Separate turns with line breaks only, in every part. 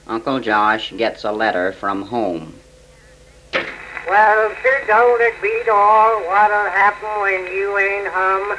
Uncle Josh gets a letter from home.
Well, sir, don't it beat all what'll happen when you ain't hum?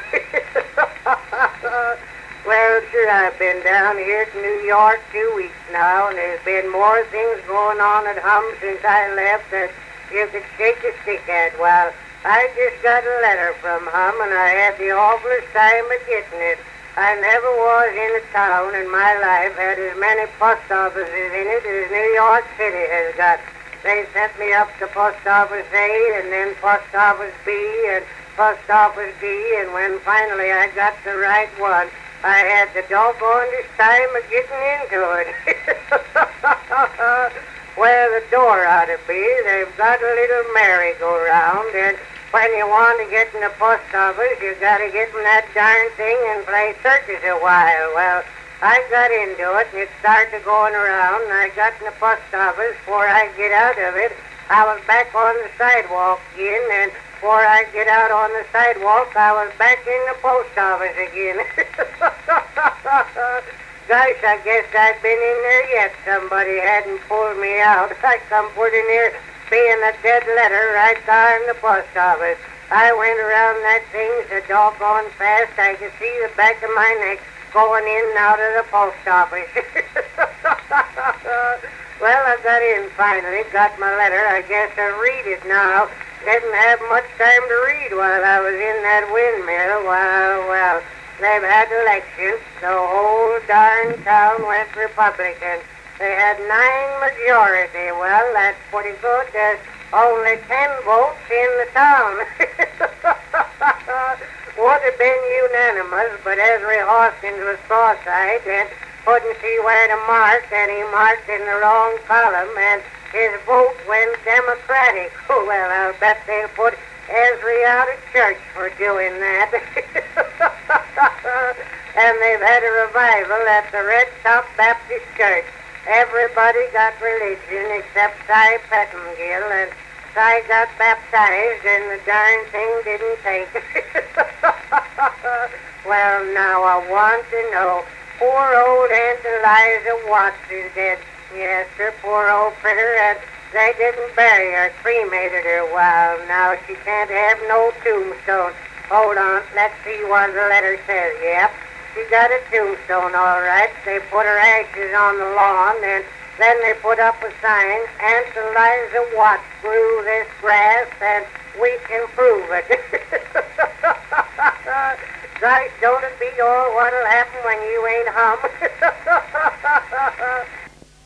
Well, sir, I've been down here to New York 2 weeks now, and there's been more things going on at hum since I left than you could shake a stick at. Well, I just got a letter from hum, and I had the awfulest time of getting it. I never was in a town in my life had as many post offices in it as New York City has got. They sent me up to Post Office A and then Post Office B and Post Office D, and when finally I got the right one, I had the doggonest time of getting into it. Where the door ought to be, they've got a little merry-go-round, and when you want to get in the post office, you got to get in that darn thing and play circus a while. Well, I got into it, and it started going around, and I got in the post office. Before I get out of it, I was back on the sidewalk again, and before I get out on the sidewalk, I was back in the post office again. Gosh, I guess I'd been in there yet. Somebody hadn't pulled me out. I come put in here being a dead letter right there in the post office. I went around that thing so doggone fast I could see the back of my neck going in and out of the post office. Well, I got in finally, got my letter. I guess I'll read it now. Didn't have much time to read while I was in that windmill. Well, they've had elections. The whole darn town went Republican. They had 9 majority. Well, that's pretty good. There's only 10 votes in the town. Would have been unanimous, but Ezra Hoskins was cross-eyed and couldn't see where to mark, and he marked in the wrong column, and his vote went Democratic. Well, I'll bet they'll put Ezra out of church for doing that. And they've had a revival at the Red Top Baptist Church. Everybody got religion except Cy Pettingill, and Cy got baptized, and the darn thing didn't take. Well, now I want to know, poor old Aunt Eliza Watts is dead. Yes, sir, poor old critter, and they didn't bury her, cremated her. Well, now she can't have no tombstone. Hold on, let's see what the letter says. Yep, she got a tombstone, all right. They put her ashes on the lawn, and then they put up a sign, Aunt Eliza Watts grew this grass, and we can prove it. Gosh, don't it beat all what'll happen when you ain't hum?